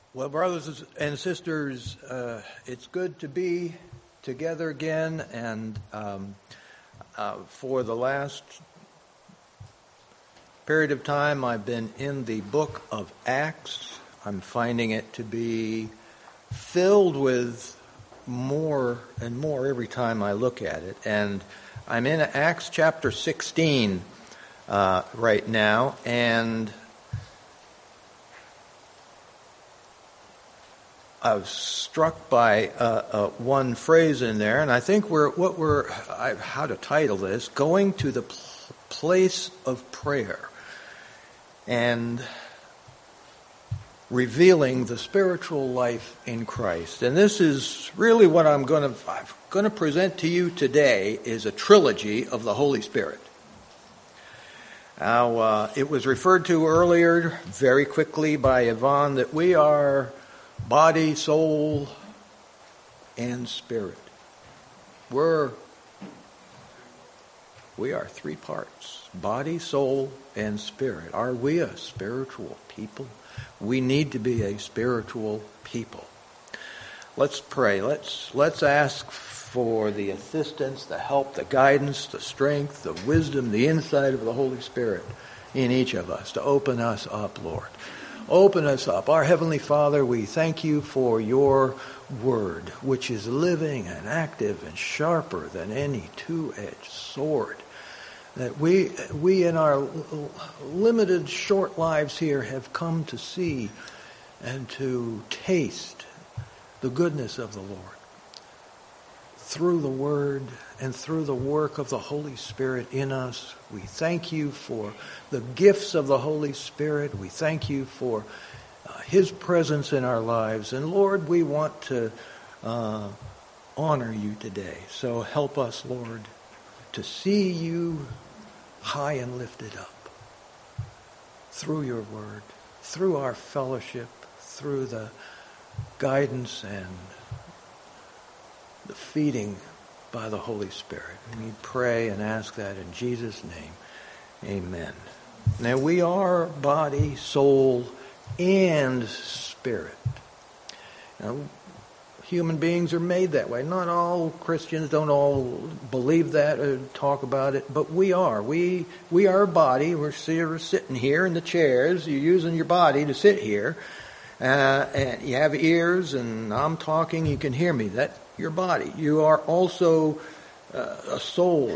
Well, brothers and sisters, it's good to be together again, and for the last period of time I've been in the book of Acts. I'm finding it to be filled with more and more every time I look at it, and I'm in Acts chapter 16 right now, and I was struck by one phrase in there, and I think how to title this, going to the place of prayer and revealing the spiritual life in Christ. And this is really what I'm going to present to you today is a trilogy of the Holy Spirit. Now, it was referred to earlier very quickly by Yvonne that we are body, soul, and spirit. We are three parts. Body, soul, and spirit. Are we a spiritual people? We need to be a spiritual people. Let's pray. Let's ask for the assistance, the help, the guidance, the strength, the wisdom, the insight of the Holy Spirit in each of us to open us up, Lord. Open us up. Our Heavenly Father, we thank you for your word, which is living and active and sharper than any two-edged sword. That we in our limited short lives here have come to see and to taste the goodness of the Lord through the word and through the work of the Holy Spirit in us. We thank you for the gifts of the Holy Spirit. We thank you for his presence in our lives. And Lord, we want to honor you today. So help us, Lord, to see you high and lifted up through your word, through our fellowship, through the guidance and the feeding by the Holy Spirit. We pray and ask that in Jesus' name. Amen. Now we are body, soul, and spirit. Now, human beings are made that way. Not all Christians don't all believe that or talk about it, but we are. We are a body. We're sitting here in the chairs. You're using your body to sit here. And you have ears, and I'm talking. You can hear me. That's your body. You are also a soul,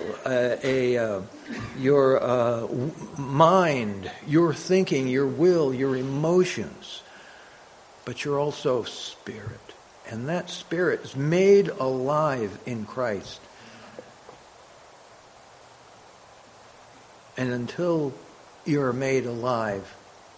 your mind, your thinking, your will, your emotions. But you're also spirit. And that spirit is made alive in Christ. And until you're made alive,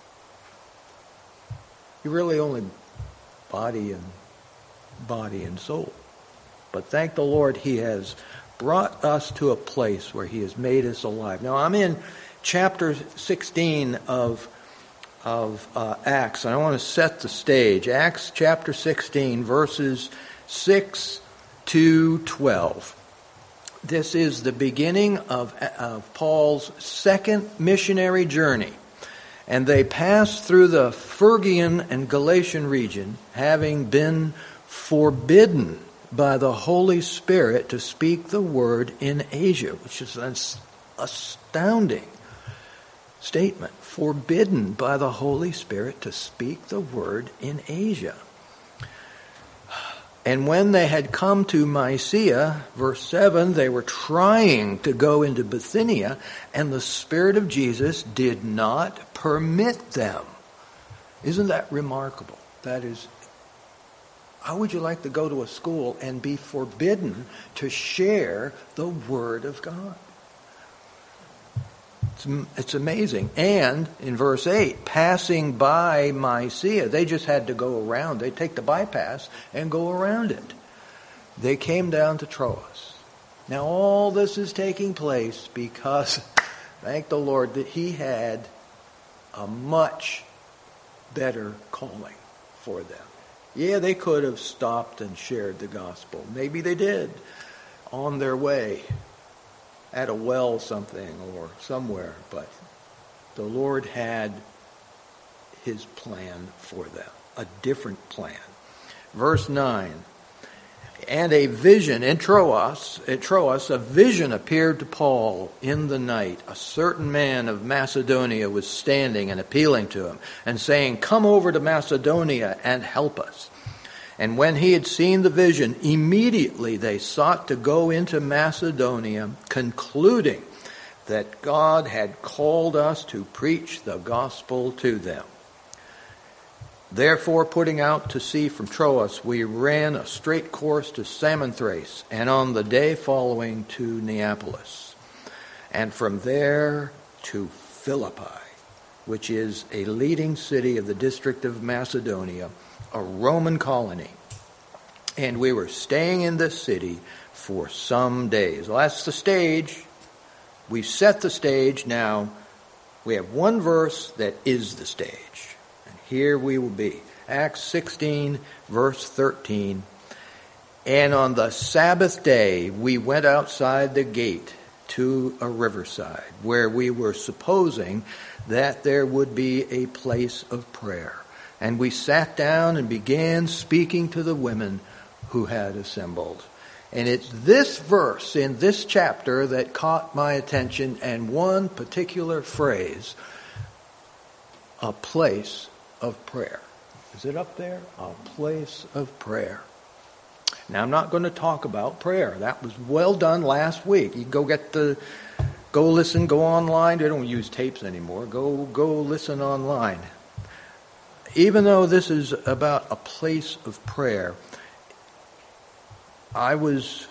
you're really only body and soul. But thank the Lord, he has brought us to a place where he has made us alive. Now, I'm in chapter 16 of Acts, and I want to set the stage. Acts chapter 16, verses 6 to 12. This is the beginning of Paul's second missionary journey. And they passed through the Phrygian and Galatian region, having been forbidden by the Holy Spirit to speak the word in Asia, which is an astounding statement. Forbidden by the Holy Spirit to speak the word in Asia. And when they had come to Mysia, verse 7, they were trying to go into Bithynia, and the Spirit of Jesus did not permit them. Isn't that remarkable? That is, how would you like to go to a school and be forbidden to share the Word of God? It's amazing. And in verse 8, passing by Mysia, they just had to go around. They take the bypass and go around it. They came down to Troas. Now all this is taking place because, thank the Lord, that he had a much better calling for them. Yeah, they could have stopped and shared the gospel. Maybe they did on their way at a well something or somewhere, but the Lord had his plan for them. a different plan. Verse 9, and a vision at Troas, a vision appeared to Paul in the night. A certain man of Macedonia was standing and appealing to him and saying, "Come over to Macedonia and help us." And when he had seen the vision, immediately they sought to go into Macedonia, concluding that God had called us to preach the gospel to them. Therefore, putting out to sea from Troas, we ran a straight course to Samothrace, and on the day following to Neapolis, and from there to Philippi, which is a leading city of the district of Macedonia, a Roman colony. And we were staying in this city for some days. Well, that's the stage. We set the stage. Now, we have one verse that is the stage. Here we will be. Acts 16, verse 13. And on the Sabbath day, we went outside the gate to a riverside, where we were supposing that there would be a place of prayer. And we sat down and began speaking to the women who had assembled. And it's this verse in this chapter that caught my attention, and one particular phrase, a place of prayer. Is it up there? A place of prayer. Now, I'm not going to talk about prayer. That was well done last week. You go listen, go online. They don't use tapes anymore. Go listen online. Even though this is about a place of prayer, I was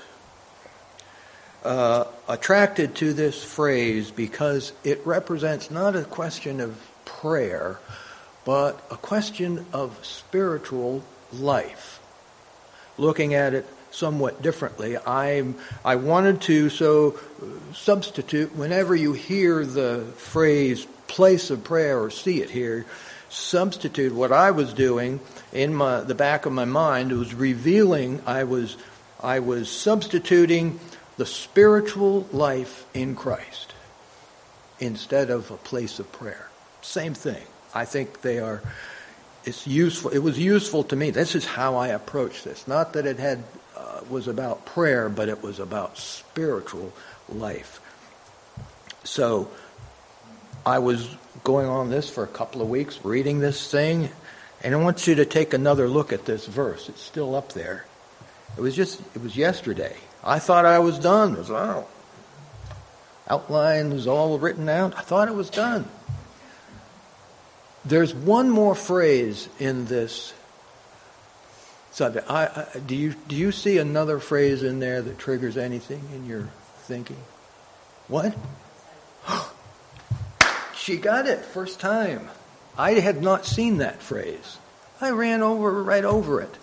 attracted to this phrase because it represents not a question of prayer, but a question of spiritual life. Looking at it somewhat differently, I wanted to substitute, whenever you hear the phrase place of prayer or see it here, substitute what I was doing in the back of my mind. It was revealing, I was substituting the spiritual life in Christ instead of a place of prayer. Same thing. I think it's useful. It was useful to me. This is how I approach this. Not that it was about prayer, but it was about spiritual life. So I was going on this for a couple of weeks, reading this thing, and I want you to take another look at this verse. It's still up there. It was yesterday. I thought I was done. It was, outline was all written out. I thought it was done. There's one more phrase in this subject. Do you see another phrase in there that triggers anything in your thinking? What? She got it first time. I had not seen that phrase. I ran right over it.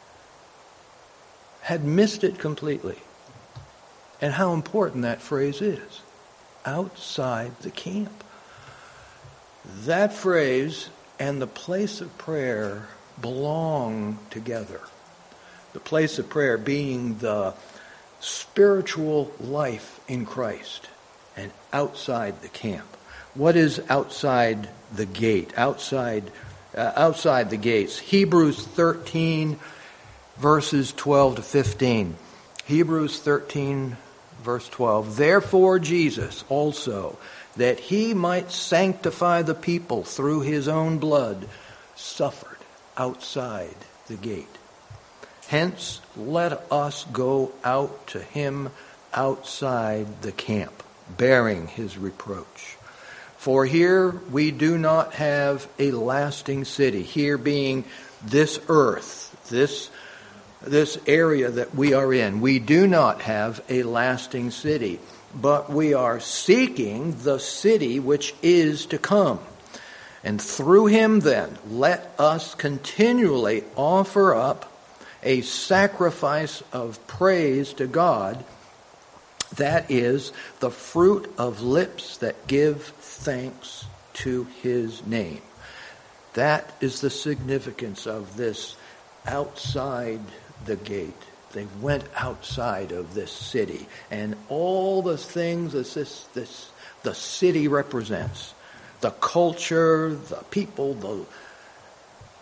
Had missed it completely. And how important that phrase is. Outside the camp. That phrase and the place of prayer belong together. The place of prayer being the spiritual life in Christ and outside the camp. What is outside the gate? Outside the gates. Hebrews 13, verses 12 to 15. Hebrews 13, verse 12. Therefore Jesus also, that he might sanctify the people through his own blood, suffered outside the gate. Hence, let us go out to him outside the camp, bearing his reproach. For here we do not have a lasting city, here being this earth, this area that we are in. We do not have a lasting city, but we are seeking the city which is to come. And through him then, let us continually offer up a sacrifice of praise to God, that is the fruit of lips that give thanks to his name. That is the significance of this outside the gate. They went outside of this city, and all the things that the city represents, the culture, the people,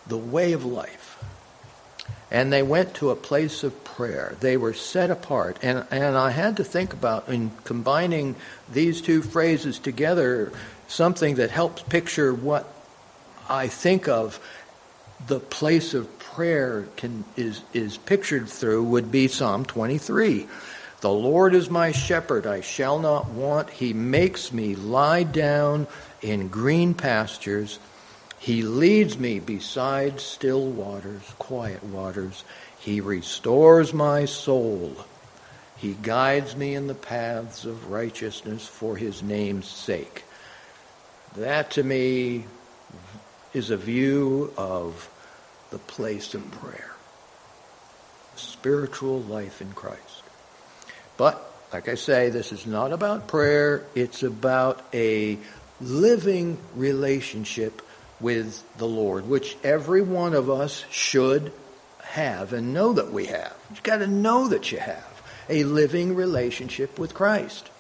the way of life. And they went to a place of prayer. They were set apart. And I had to think about, in combining these two phrases together, something that helps picture what I think of the place of prayer is pictured through would be Psalm 23. The Lord is my shepherd, I shall not want. He makes me lie down in green pastures. He leads me beside still waters, quiet waters. He restores my soul. He guides me in the paths of righteousness for his name's sake. That to me is a view of the place of prayer. Spiritual life in Christ. But, like I say, this is not about prayer. It's about a living relationship with the Lord, which every one of us should have and know that we have. You've got to know that you have a living relationship with Christ.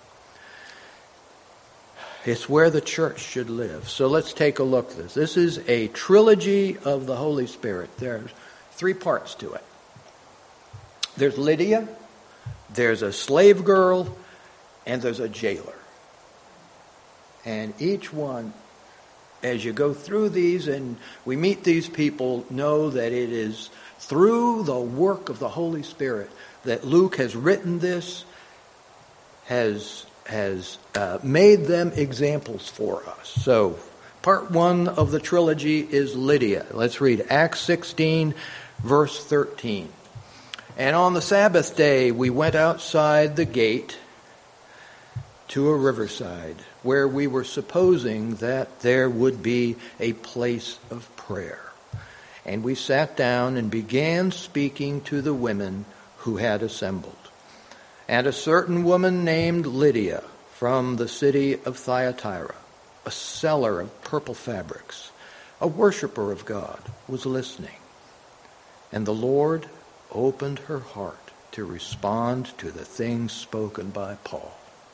It's where the church should live. So let's take a look at this. This is a trilogy of the Holy Spirit. There's 3 parts to it. There's Lydia, there's a slave girl, and there's a jailer. And each one, as you go through these and we meet these people, know that it is through the work of the Holy Spirit that Luke has written this, has made them examples for us. So, part 1 of the trilogy is Lydia. Let's read Acts 16, verse 13. And on the Sabbath day we went outside the gate to a riverside, where we were supposing that there would be a place of prayer. And we sat down and began speaking to the women who had assembled. And a certain woman named Lydia from the city of Thyatira, a seller of purple fabrics, a worshiper of God, was listening. And the Lord opened her heart to respond to the things spoken by Paul.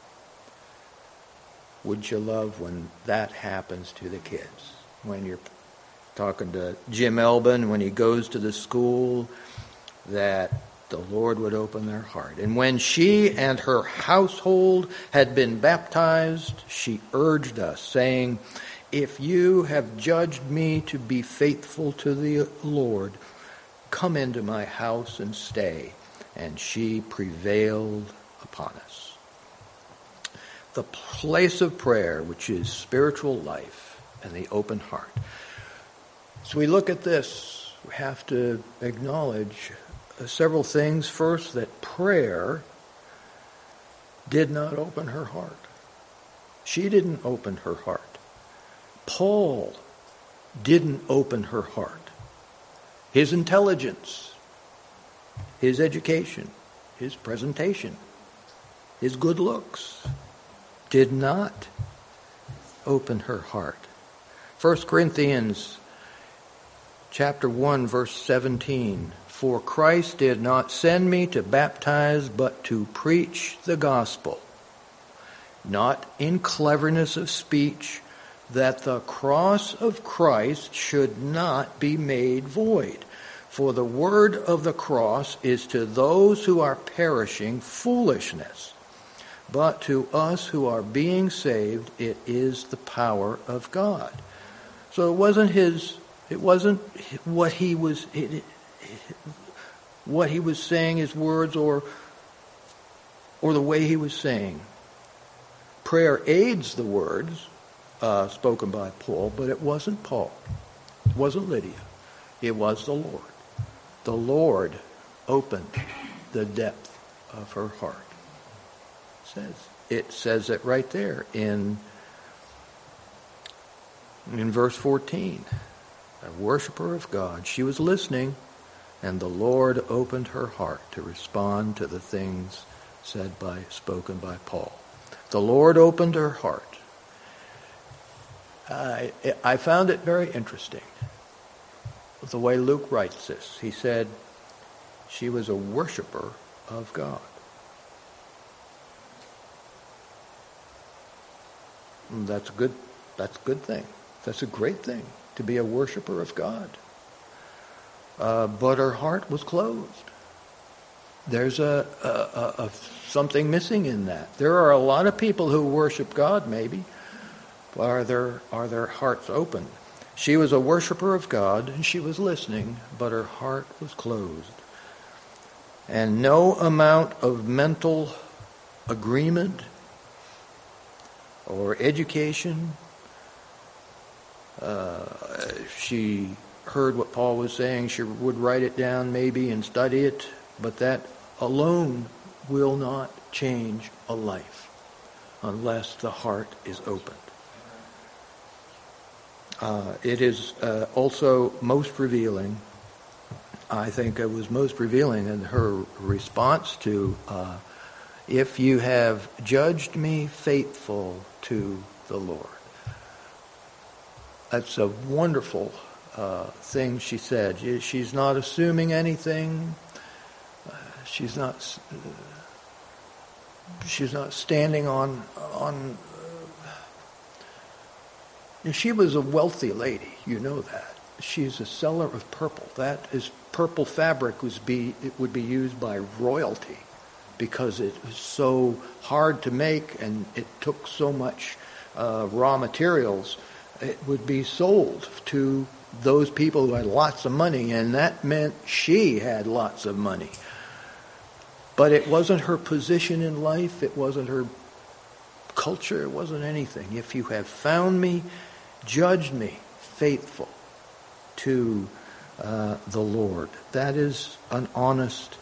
Would you love when that happens to the kids? When you're talking to Jim Elbin, when he goes to the school, that the Lord would open their heart. And when she and her household had been baptized, she urged us, saying, "If you have judged me to be faithful to the Lord, come into my house and stay." And she prevailed upon us. The place of prayer, which is spiritual life and the open heart. So we look at this, we have to acknowledge several things. First, that prayer did not open her heart. She didn't open her heart. Paul didn't open her heart. His intelligence, his education, his presentation, his good looks did not open her heart. 1 Corinthians chapter 1, verse 17. For Christ did not send me to baptize, but to preach the gospel, not in cleverness of speech, that the cross of Christ should not be made void. For the word of the cross is to those who are perishing foolishness, but to us who are being saved, it is the power of God. So it wasn't what he was saying, his words, or the way he was saying. Prayer aids the words spoken by Paul, but it wasn't Paul. It wasn't Lydia. It was the Lord. The Lord opened the depth of her heart. It says it right there in verse 14. A worshiper of God. She was listening, and the Lord opened her heart to respond to the things spoken by Paul. The Lord opened her heart. I found it very interesting the way Luke writes this. He said she was a worshiper of God. And that's a good thing. That's a great thing, to be a worshiper of God. but her heart was closed. There's a something missing in that. There are a lot of people who worship God, maybe, but are their hearts open? She was a worshiper of God, and she was listening, but her heart was closed. And no amount of mental agreement or education, she heard what Paul was saying. She would write it down maybe and study it, but that alone will not change a life unless the heart is opened. It is also most revealing. I think it was most revealing in her response to, if you have judged me faithful to the Lord. That's a wonderful thing she said. She's not assuming anything. She's not standing on. She was a wealthy lady, you know that. She's a seller of purple. That is, purple fabric it would be used by royalty because it was so hard to make and it took so much raw materials. It would be sold to those people who had lots of money, and that meant she had lots of money. But it wasn't her position in life. It wasn't her culture. It wasn't anything. If you have found me, judged me faithful to the Lord. That's an honest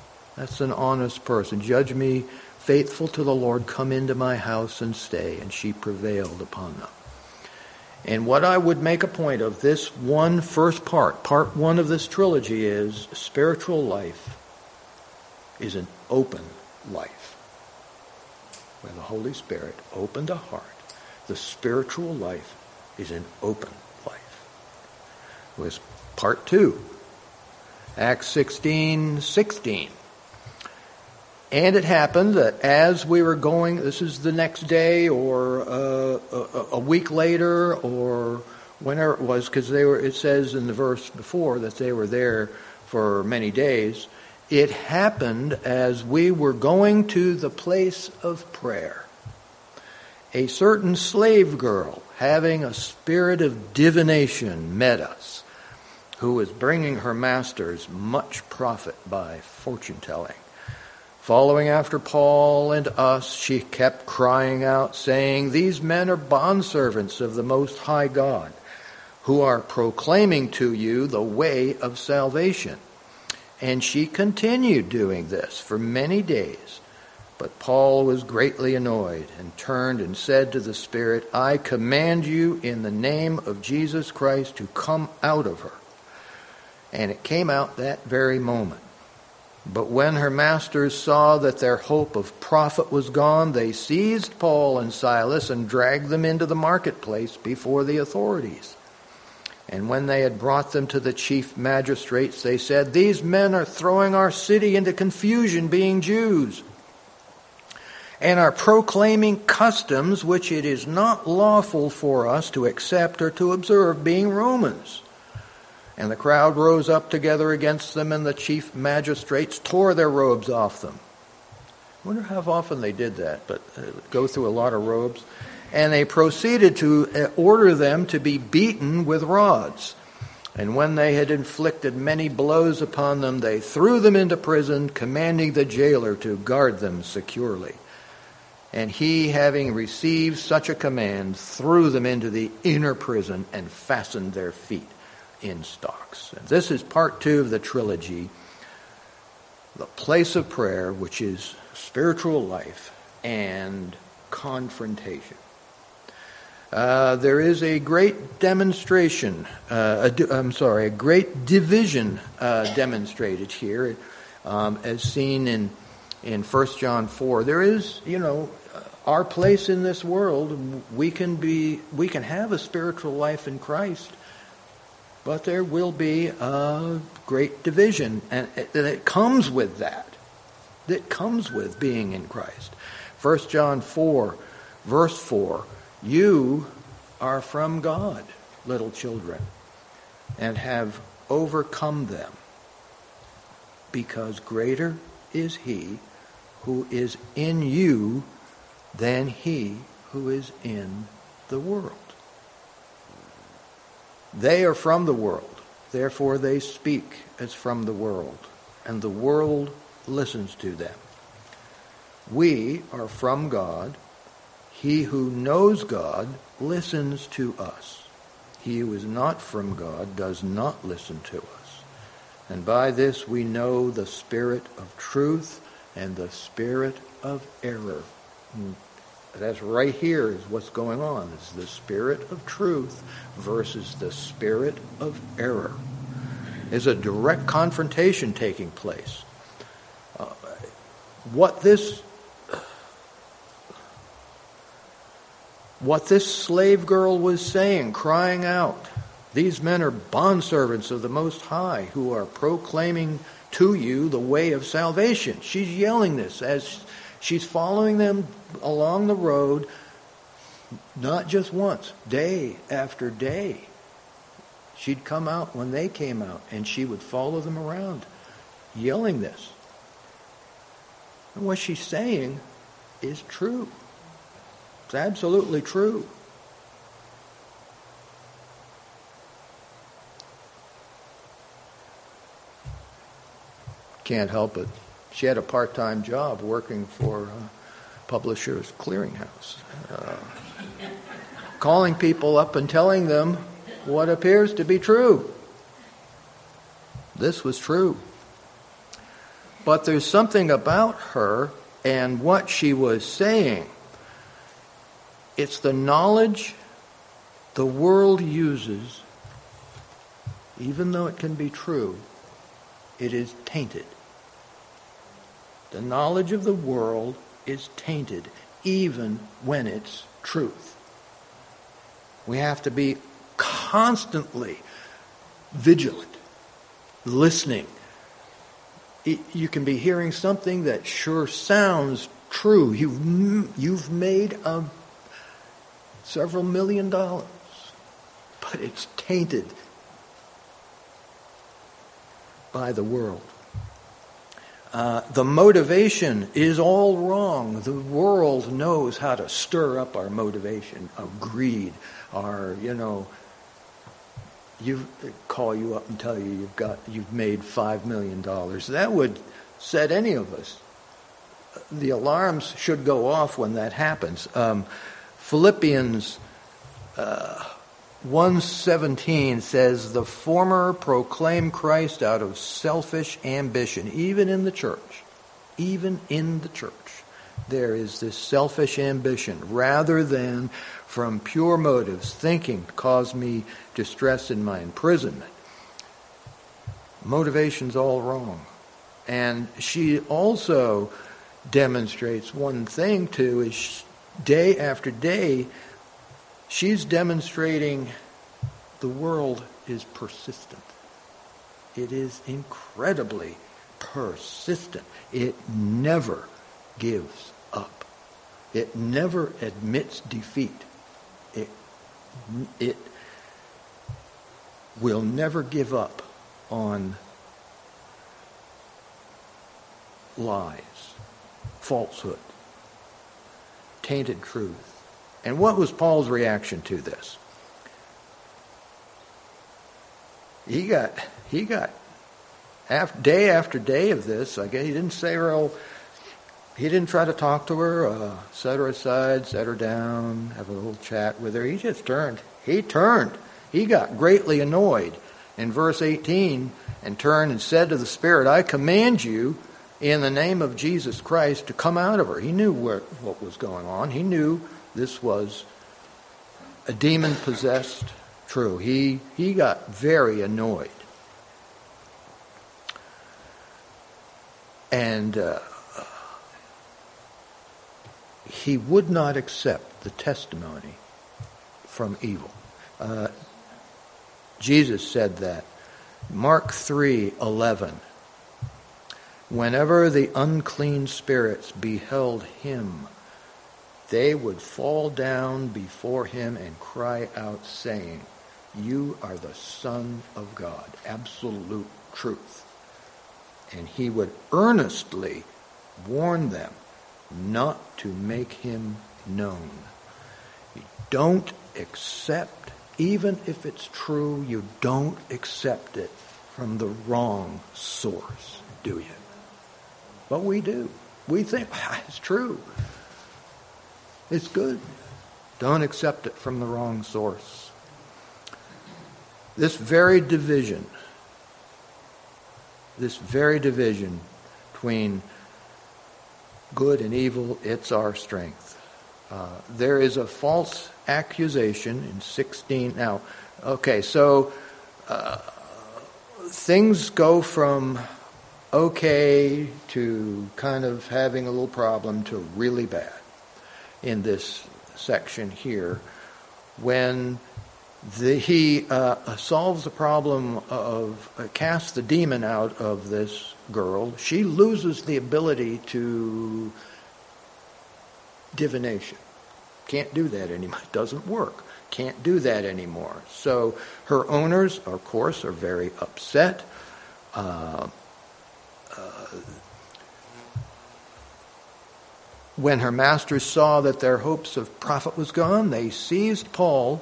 person. Judge me faithful to the Lord. Come into my house and stay. And she prevailed upon them. And what I would make a point of, this first part 1 of this trilogy, is spiritual life is an open life. Where the Holy Spirit opened a heart, the spiritual life is an open life. It was part 2, Acts 16:16. And it happened that as we were going, this is the next day or a week later or whenever it was, because it says in the verse before that they were there for many days. It happened as we were going to the place of prayer. A certain slave girl, having a spirit of divination, met us, who was bringing her masters much profit by fortune-telling. Following after Paul and us, she kept crying out, saying, "These men are bondservants of the Most High God, who are proclaiming to you the way of salvation." And she continued doing this for many days. But Paul was greatly annoyed and turned and said to the Spirit, "I command you in the name of Jesus Christ to come out of her." And it came out that very moment. But when her masters saw that their hope of profit was gone, they seized Paul and Silas and dragged them into the marketplace before the authorities. And when they had brought them to the chief magistrates, they said, "These men are throwing our city into confusion, being Jews, and are proclaiming customs which it is not lawful for us to accept or to observe, being Romans." And the crowd rose up together against them, and the chief magistrates tore their robes off them. I wonder how often they did that, but go through a lot of robes. And they proceeded to order them to be beaten with rods. And when they had inflicted many blows upon them, they threw them into prison, commanding the jailer to guard them securely. And he, having received such a command, threw them into the inner prison and fastened their feet in stocks. And this is part 2 of the trilogy, the place of prayer, which is spiritual life and confrontation. There is a great demonstration, a great division demonstrated here, as seen in 1 John 4. There is, our place in this world. We can have a spiritual life in Christ, but there will be a great division, and it comes with that. It comes with being in Christ. 1 John 4, verse 4, "You are from God, little children, and have overcome them, because greater is he who is in you than he who is in the world. They are from the world, therefore they speak as from the world, and the world listens to them. We are from God. He who knows God listens to us. He who is not from God does not listen to us. And by this we know the spirit of truth and the spirit of error. And that's right here is what's going on. It's the spirit of truth versus the spirit of error. There's a direct confrontation taking place. What this slave girl was saying, crying out, these men are bondservants of the Most High who are proclaiming to you the way of salvation. She's yelling this as she's following them along the road, not just once, day after day. She'd come out when they came out, and she would follow them around, yelling this. And what she's saying is true. It's absolutely true. Can't help it. She had a part-time job working for Publishers Clearinghouse, calling people up and telling them what appears to be true. This was true. But there's something about her and what she was saying. It's the knowledge the world uses, even though it can be true, it is tainted. The knowledge of the world is tainted, even when it's truth. We have to be constantly vigilant, listening. You can be hearing something that sure sounds true. You've made several $1 million, but it's tainted by the world. The motivation is all wrong. The world knows how to stir up our motivation of greed, call you up and tell you you've made $5 million. That would set any of us. The alarms should go off when that happens. Philippians 1:17 says, the former proclaim Christ out of selfish ambition, even in the church. Even in the church. There is this selfish ambition rather than from pure motives, thinking to cause me distress in my imprisonment. Motivation's all wrong. And she also demonstrates one thing too, is day after day, she's demonstrating the world is persistent. It is incredibly persistent. It never gives up. It never admits defeat. It will never give up on lies, falsehood, tainted truth. And what was Paul's reaction to this? He got day after day of this. I guess he didn't say he didn't try to talk to her, set her aside, set her down, have a little chat with her. He just turned. He turned. He got greatly annoyed in verse 18 and turned and said to the Spirit, I command you in the name of Jesus Christ to come out of her. He knew what was going on. He knew this was a demon-possessed true. He got very annoyed. And he would not accept the testimony from evil. Jesus said that. Mark 3:11. Whenever the unclean spirits beheld him, they would fall down before him and cry out, saying, You are the Son of God, absolute truth. And he would earnestly warn them not to make him known. You don't accept, even if it's true, you don't accept it from the wrong source, do you? But we do. We think, it's true. It's good. Don't accept it from the wrong source. This very division between good and evil, it's our strength. There is a false accusation in 16. Now, okay, so things go from okay to kind of having a little problem to really bad in this section here when he solves the problem of casts the demon out of this girl. She loses the ability to divination. Can't do that anymore. It doesn't work. Can't do that anymore. So her owners, of course, are very upset. When her masters saw that their hopes of profit was gone, they seized Paul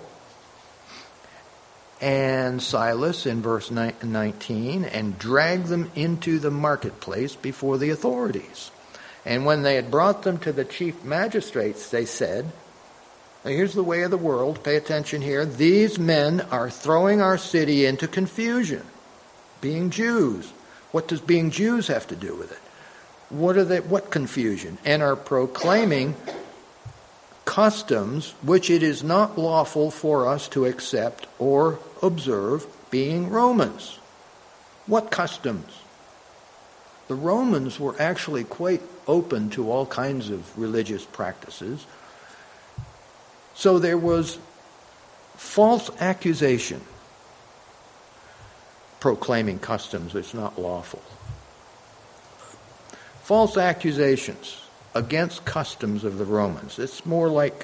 and Silas in verse 19 and dragged them into the marketplace before the authorities. And when they had brought them to the chief magistrates, they said, now here's the way of the world, pay attention here, these men are throwing our city into confusion, being Jews. What does being Jews have to do with it? What confusion? And are proclaiming customs which it is not lawful for us to accept or observe, being Romans. What customs? The Romans were actually quite open to all kinds of religious practices. So there was false accusation proclaiming customs which not lawful. False accusations against customs of the Romans. It's more like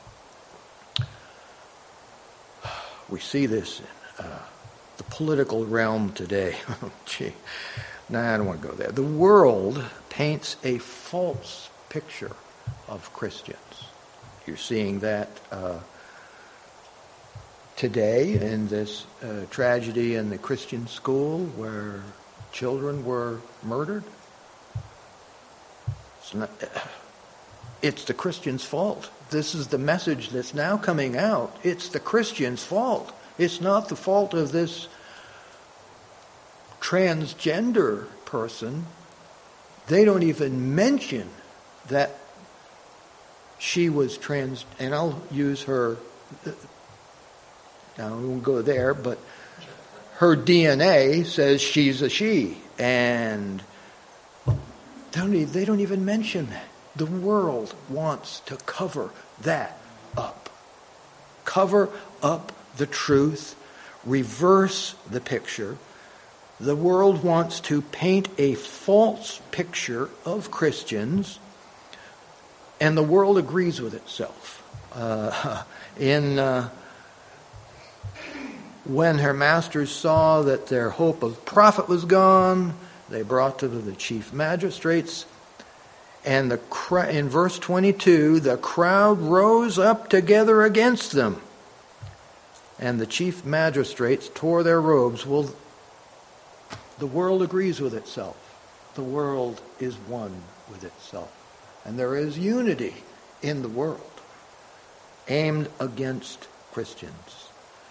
we see this in the political realm today. Gee, I don't want to go there. The world paints a false picture of Christians. You're seeing that today in this tragedy in the Christian school where children were murdered. It's the Christian's fault. This is the message that's now coming out. It's the Christian's fault. It's not the fault of this transgender person. They don't even mention that she was trans, and I'll use her, I won't go there, but her DNA says she's a she, and they don't even mention that. The world wants to cover that up. Cover up the truth, reverse the picture. The world wants to paint a false picture of Christians, and the world agrees with itself. When her masters saw that their hope of profit was gone, they brought to the chief magistrates, and in verse 22, the crowd rose up together against them. And the chief magistrates tore their robes. Well, the world agrees with itself. The world is one with itself. And there is unity in the world aimed against Christians.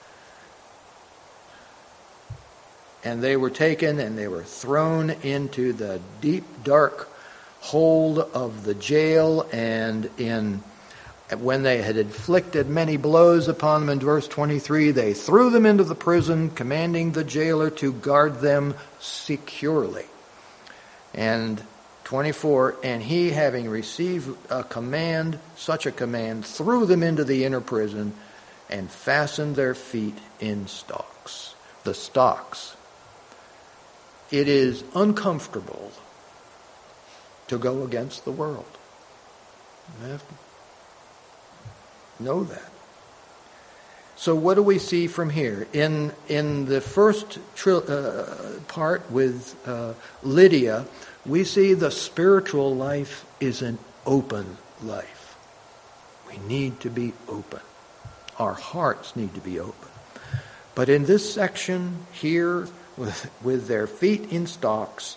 And they were taken and they were thrown into the deep, dark hold of the jail, and when they had inflicted many blows upon them, in verse 23, they threw them into the prison, commanding the jailer to guard them securely. And 24, and he, having received such a command, threw them into the inner prison and fastened their feet in stocks. The stocks. It is uncomfortable to go against the world. You have to know that. So what do we see from here? In the first part with Lydia, we see the spiritual life is an open life. We need to be open. Our hearts need to be open. But in this section here, with their feet in stocks,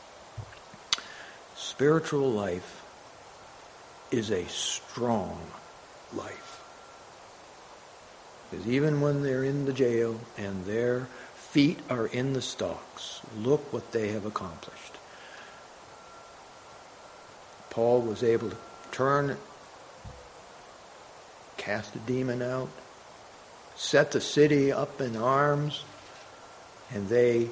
spiritual life is a strong life. Because even when they're in the jail and their feet are in the stocks, look what they have accomplished. Paul was able to cast a demon out, set the city up in arms, and they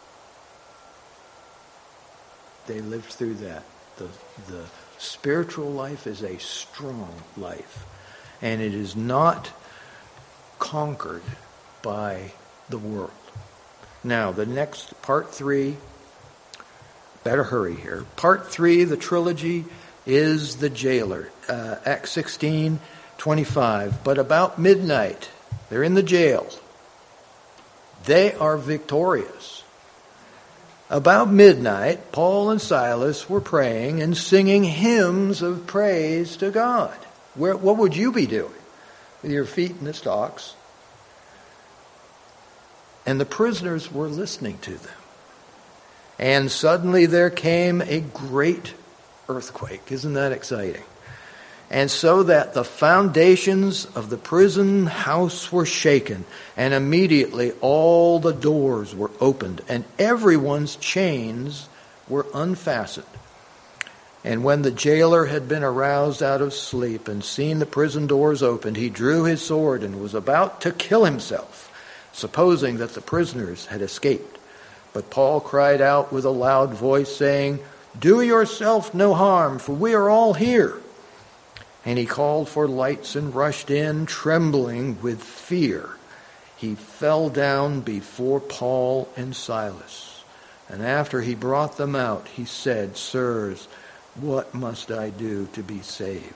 lived through that. The spiritual life is a strong life, and it is not conquered by the world. Now, the next, part 3, better hurry here. Part 3, the trilogy, is the jailer. Acts 16:25. But about midnight, they're in the jail. They are victorious. About midnight, Paul and Silas were praying and singing hymns of praise to God. What would you be doing with your feet in the stocks? And the prisoners were listening to them. And suddenly there came a great earthquake. Isn't that exciting? And so that the foundations of the prison house were shaken, and immediately all the doors were opened, and everyone's chains were unfastened. And when the jailer had been aroused out of sleep and seen the prison doors opened, he drew his sword and was about to kill himself, supposing that the prisoners had escaped. But Paul cried out with a loud voice, saying, "Do yourself no harm, for we are all here." And he called for lights and rushed in, trembling with fear. He fell down before Paul and Silas. And after he brought them out, he said, "Sirs, what must I do to be saved?"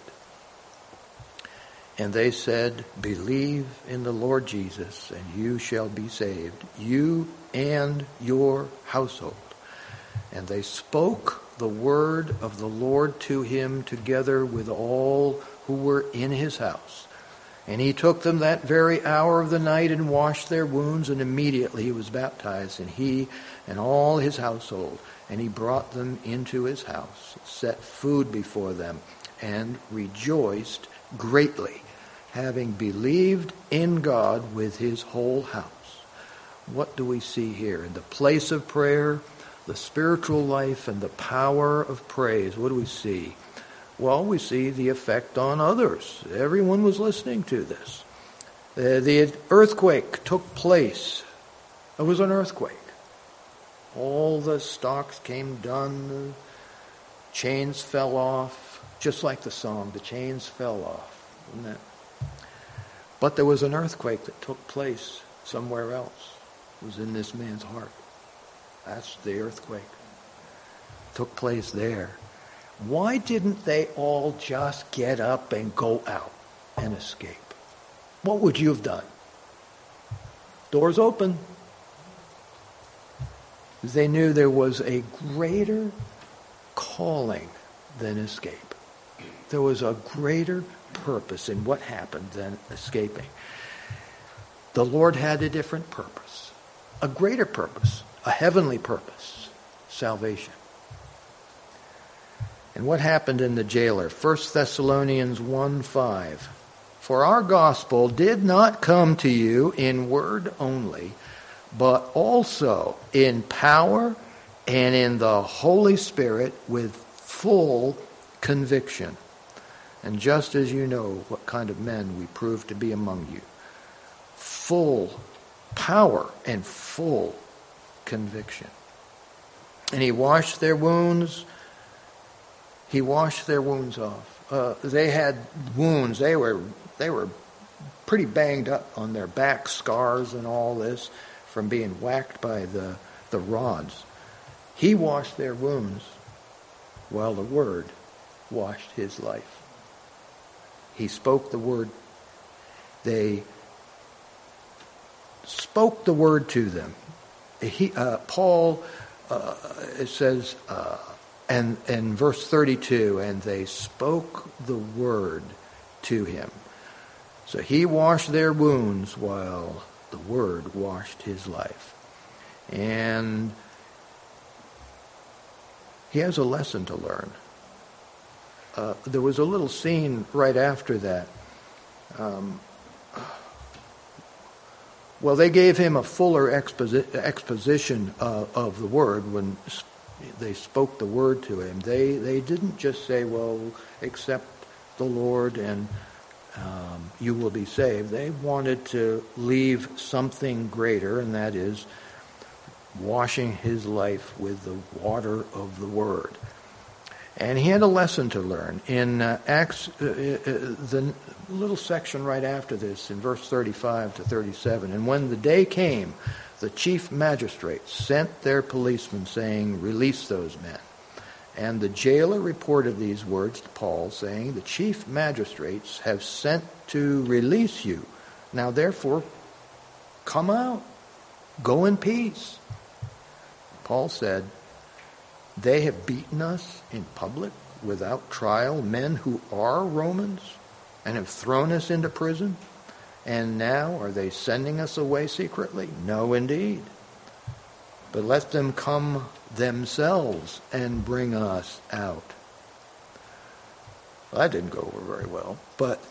And they said, "Believe in the Lord Jesus, and you shall be saved, you and your household." And they spoke the word of the Lord to him together with all who were in his house. And he took them that very hour of the night and washed their wounds, and immediately he was baptized, and he and all his household. And he brought them into his house, set food before them, and rejoiced greatly, having believed in God with his whole house. What do we see here? In the place of prayer, the spiritual life, and the power of praise, what do we see? Well, we see the effect on others. Everyone was listening to this. The earthquake took place. It was an earthquake. All the stocks came down, the chains fell off, just like the song, the chains fell off. Isn't it? But there was an earthquake that took place somewhere else. It was in this man's heart. That's the earthquake. Took place there. Why didn't they all just get up and go out and escape? What would you have done? Doors open. They knew there was a greater calling than escape. There was a greater purpose in what happened than escaping. The Lord had a different purpose, a greater purpose, a heavenly purpose, salvation. And what happened in the jailer? 1 Thessalonians 1:5. For our gospel did not come to you in word only, but also in power and in the Holy Spirit with full conviction. And just as you know what kind of men we proved to be among you. Full power and full conviction. And he washed their wounds. He washed their wounds off. They had wounds. They were pretty banged up on their back, scars and all this from being whacked by the rods. He washed their wounds while the word washed his life. He spoke the word. They spoke the word to them. Paul, it says, and in verse 32, and they spoke the word to him. So he washed their wounds while the word washed his life. And he has a lesson to learn. There was a little scene right after that. Well, they gave him a fuller exposition of the word when they spoke the word to him. They didn't just say, well, accept the Lord and you will be saved. They wanted to leave something greater, and that is washing his life with the water of the word. And he had a lesson to learn. In Acts, the little section right after this, in verse 35 to 37, and when the day came, the chief magistrates sent their policemen, saying, release those men. And the jailer reported these words to Paul, saying, the chief magistrates have sent to release you. Now therefore, come out, go in peace. Paul said, they have beaten us in public without trial, men who are Romans, and have thrown us into prison. And now are they sending us away secretly? No, indeed. But let them come themselves and bring us out. Well, that didn't go over very well. But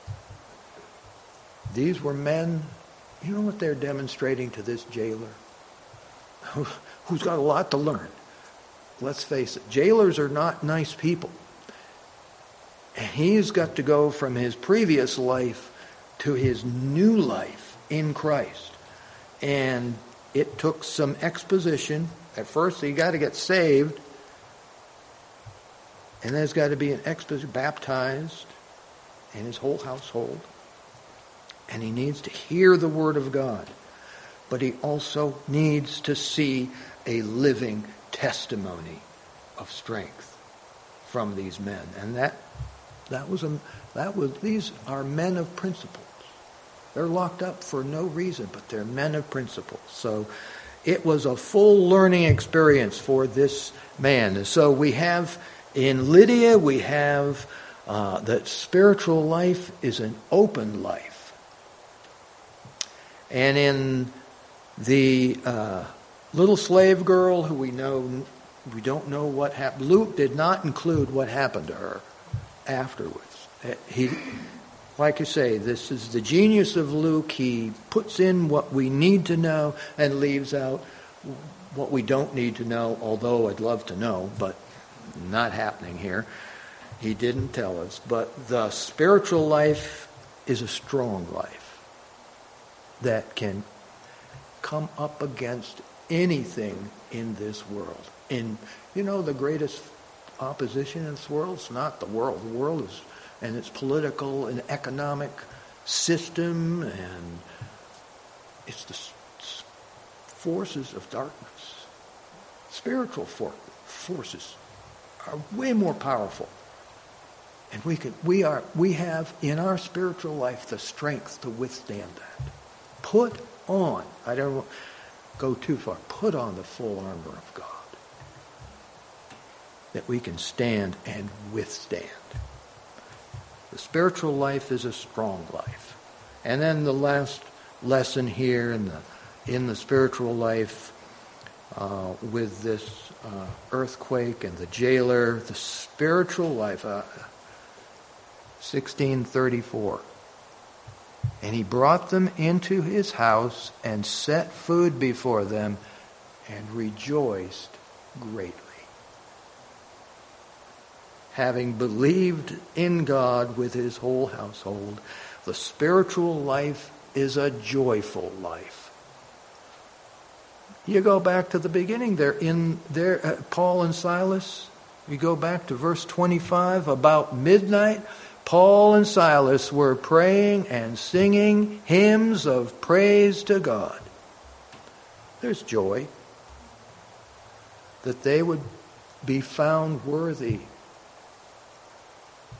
these were men, you know what they're demonstrating to this jailer? Who's got a lot to learn. Let's face it, jailers are not nice people. And he's got to go from his previous life to his new life in Christ. And it took some exposition. At first, he got to get saved. And there's got to be an exposition, baptized in his whole household. And he needs to hear the word of God. But he also needs to see a living testimony of strength from these men. And these are men of principles. They're locked up for no reason, but they're men of principles. So it was a full learning experience for this man. And so we have in Lydia, we have that spiritual life is an open life. And in the little slave girl who we don't know what happened. Luke did not include what happened to her afterwards. Like you say, this is the genius of Luke. He puts in what we need to know and leaves out what we don't need to know, although I'd love to know, but not happening here. He didn't tell us. But the spiritual life is a strong life that can come up against anything in this world. The greatest opposition in this world is not the world. The world is, and its political and economic system, and it's the forces of darkness. Spiritual forces are way more powerful. And we have in our spiritual life the strength to withstand that. Put on, I don't go too far, put on the full armor of God, that we can stand and withstand. The spiritual life is a strong life. And then the last lesson here in the spiritual life with this earthquake and the jailer, the spiritual life, 1634. And he brought them into his house and set food before them and rejoiced greatly. Having believed in God with his whole household, the spiritual life is a joyful life. You go back to the beginning there, Paul and Silas. You go back to verse 25, about midnight, Paul and Silas were praying and singing hymns of praise to God. There's joy that they would be found worthy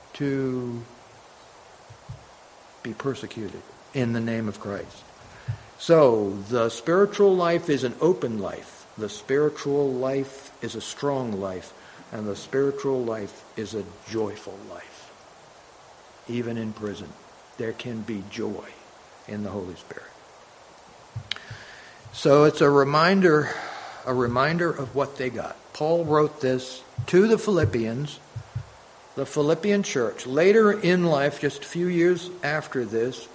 to be persecuted in the name of Christ. So, the spiritual life is an open life. The spiritual life is a strong life. And the spiritual life is a joyful life. Even in prison, there can be joy in the Holy Spirit. So it's a reminder of what they got. Paul wrote this to the Philippian church. Later in life, just a few years after this,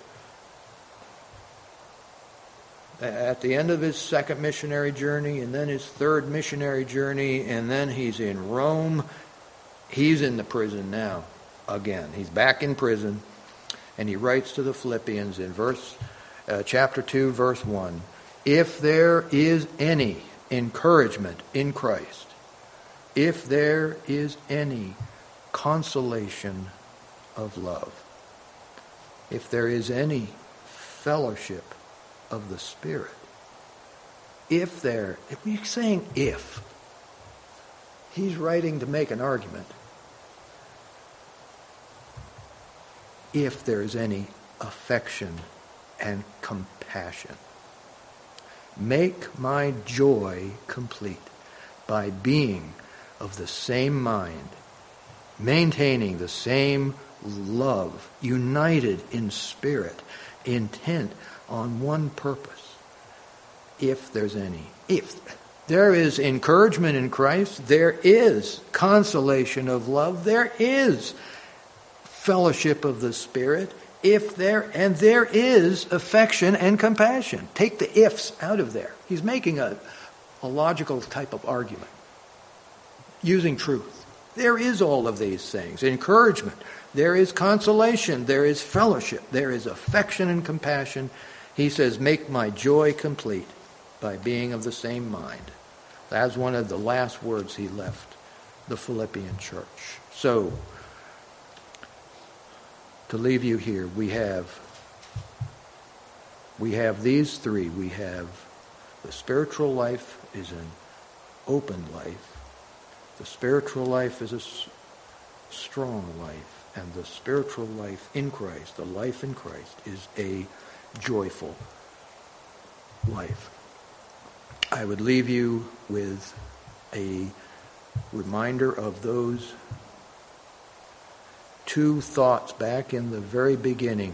at the end of his second missionary journey, and then his third missionary journey, and then he's in Rome. He's in the prison now again. He's back in prison, and he writes to the Philippians in chapter 2, verse 1, if there is any encouragement in Christ, if there is any consolation of love, if there is any fellowship of the Spirit, if he's saying if, he's writing to make an argument. If there is any affection and compassion, make my joy complete by being of the same mind, maintaining the same love, united in spirit, intent on one purpose. If there's any. If there is encouragement in Christ, there is consolation of love, there is fellowship of the Spirit, and there is affection and compassion. Take the ifs out of there. He's making a logical type of argument using truth. There is all of these things. Encouragement. There is consolation. There is fellowship. There is affection and compassion. He says, make my joy complete by being of the same mind. That's one of the last words he left the Philippian church. So, to leave you here, we have these three. We have the spiritual life is an open life. The spiritual life is a strong life. And the spiritual life in Christ, the life in Christ, is a joyful life. I would leave you with a reminder of those two thoughts back in the very beginning.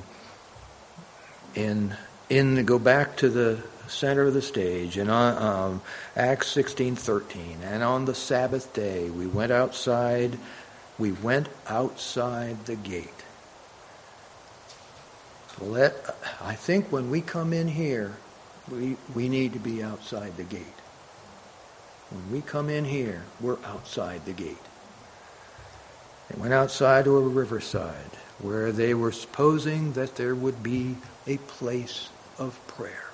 Go back to the center of the stage, and on Acts 16:13, and on the Sabbath day we went outside the gate. I think when we come in here, we need to be outside the gate. When we come in here, we're outside the gate. They went outside to a riverside where they were supposing that there would be a place of prayer.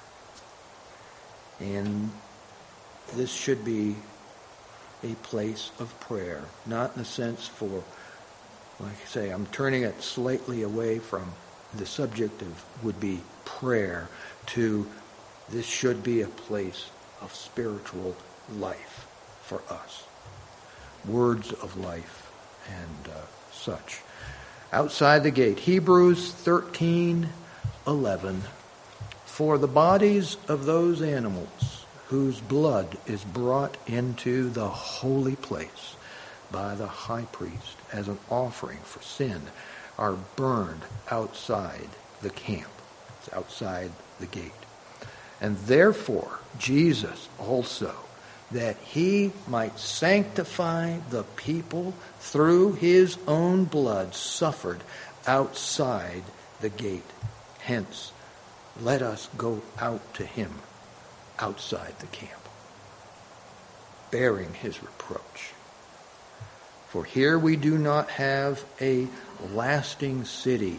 And this should be a place of prayer, not in the sense for, like I say, I'm turning it slightly away from the subject of would be prayer to this should be a place of spiritual life for us. Words of life and such. Outside the gate, Hebrews 13:11. For the bodies of those animals whose blood is brought into the holy place by the high priest as an offering for sin are burned outside the camp. It's outside the gate. And therefore, Jesus also, that he might sanctify the people through his own blood, suffered outside the gate. Hence, let us go out to him outside the camp, bearing his reproach. For here we do not have a lasting city.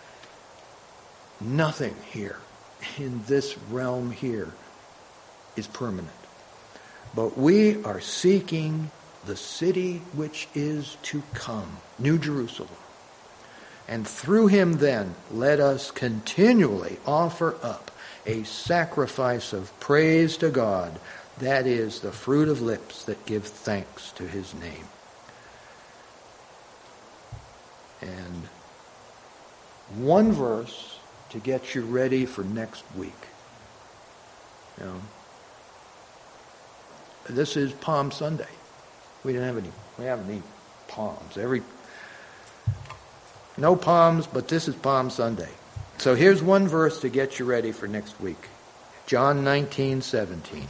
Nothing here in this realm here is permanent. But we are seeking the city which is to come, New Jerusalem. And through him then, let us continually offer up a sacrifice of praise to God, that is the fruit of lips that give thanks to his name. And one verse to get you ready for next week. You know, this is Palm Sunday. We haven't any palms. No palms, but this is Palm Sunday. So here's one verse to get you ready for next week. John 19:17.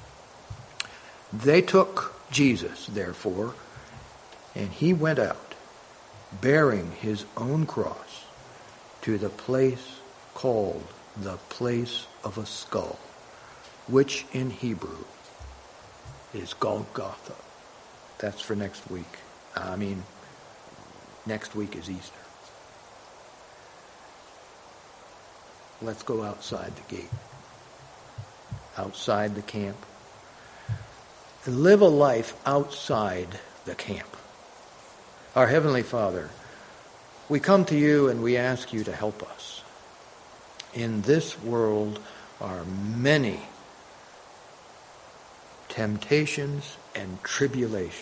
They took Jesus, therefore, and he went out, bearing his own cross, to the place called the place of a skull, which in Hebrew is Golgotha. That's for next week. Next week is Easter. Let's go outside the gate, outside the camp, and live a life outside the camp. Our Heavenly Father, we come to you and we ask you to help us. In this world are many temptations and tribulations.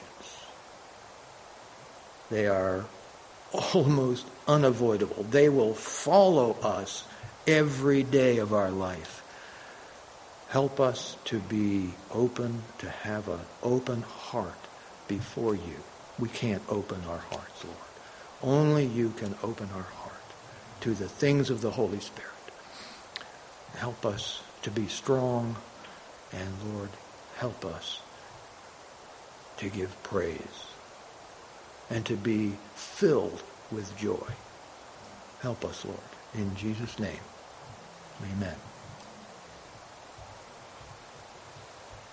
They are almost unavoidable. They will follow us every day of our life. Help us to be open, to have an open heart before you. We can't open our hearts, Lord. Only you can open our heart to the things of the Holy Spirit. Help us to be strong, and Lord, help us to give praise and to be filled with joy. Help us, Lord. In Jesus' name, amen.